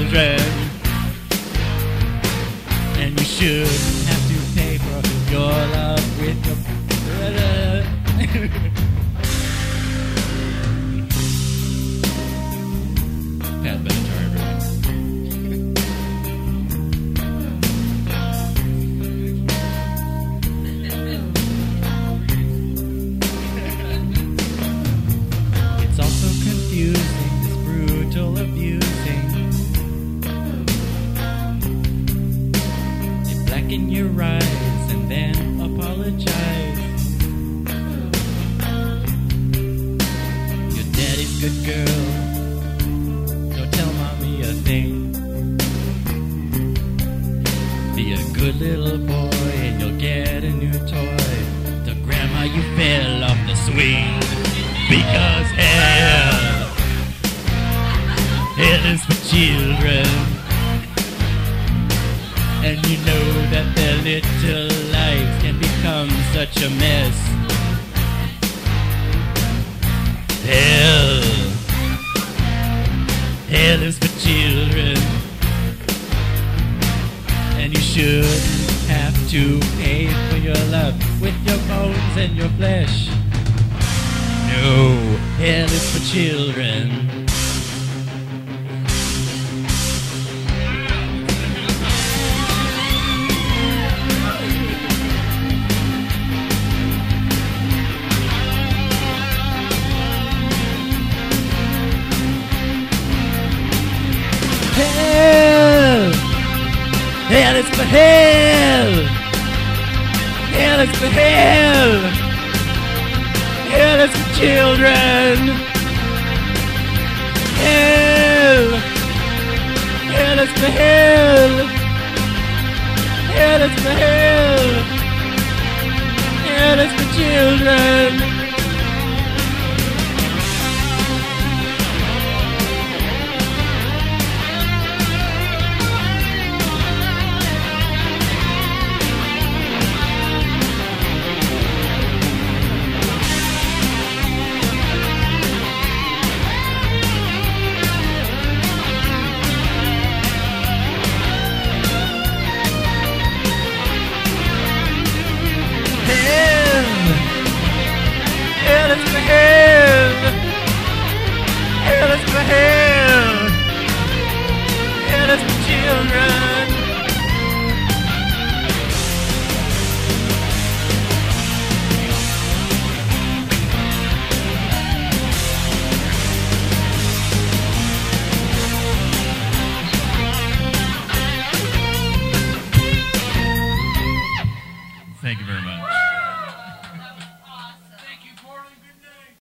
children, and you shouldn't have to pay for your love with your brother. Pat Benatar, everyone. It's also confusing, this brutal abusing. You blacken your eyes and then apologize. Your daddy's good girl, don't tell mommy a thing. Be a good little boy and you'll get a new toy. Tell grandma you fell off the swing. Because hell is for children, and you know that their little lives can become such a mess. Hell is for children, and you shouldn't have to pay for your love with your bones and your flesh. No, hell is for children. Hell is for hell! Hell is for hell! Hell is for children! Hell! Hell is for hell! Hell is for hell! Hell is for children! Hell is for hell! Hell is for hell! Hell is for children!